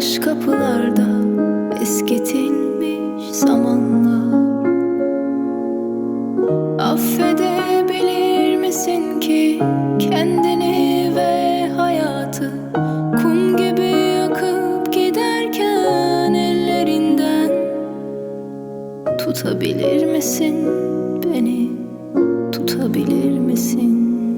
taş kapılarda eskitilmiş zamanlar. Affedebilir misin ki kendini ve hayatı? Kum gibi akıp giderken ellerinden tutabilir misin beni, tutabilir misin?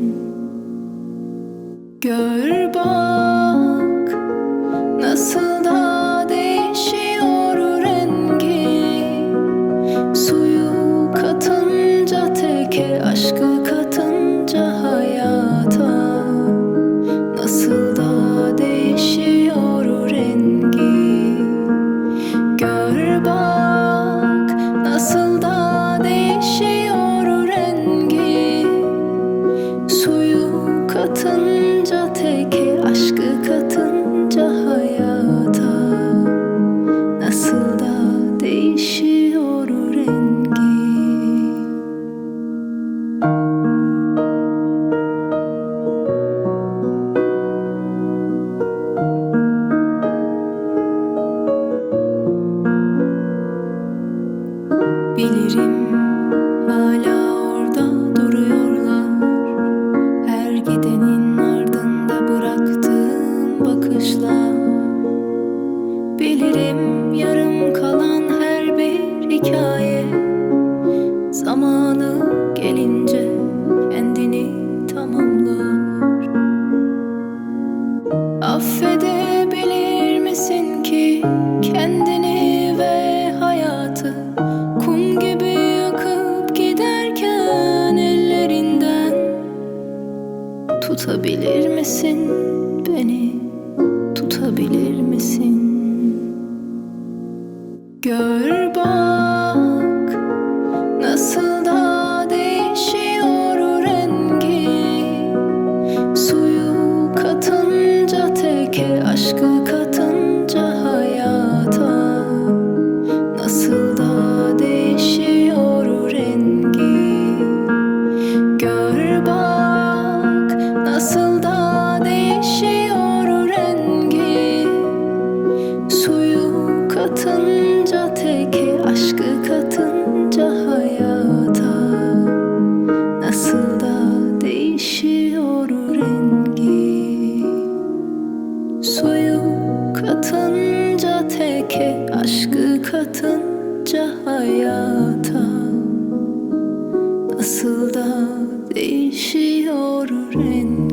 Gör bak nasıl da değişiyor rengi, suyu katınca teke, aşkı katınca hayata. Nasıl da değişiyor rengi. Gör bak nasıl da değişiyor rengi, suyu katınca teke, aşkı katınca hayata. Nasıl da değişiyor rengi. Bilirim hala orada duruyorlar, her gidenin ardında bıraktığım bakışlar. Bilirim yarım kalan her bir hikaye zamanı gelince kendini tamamlar. Affedebilir misin ki kendini ve hayatı? Kum gibi akıp giderken ellerinden tutabilir misin beni, tutabilir misin? Gör bak nasıl da değişiyor rengi, suyu katınca teke, aşkı katınca hayata. Nasıl da değişiyor rengi. Gör bak nasıl da değişiyor rengi, suyu katınca teke, aşkı katınca hayata. Nasıl da değişiyor rengi. Suyu katınca teke, aşkı katınca hayata. Nasıl da değişiyor rengi.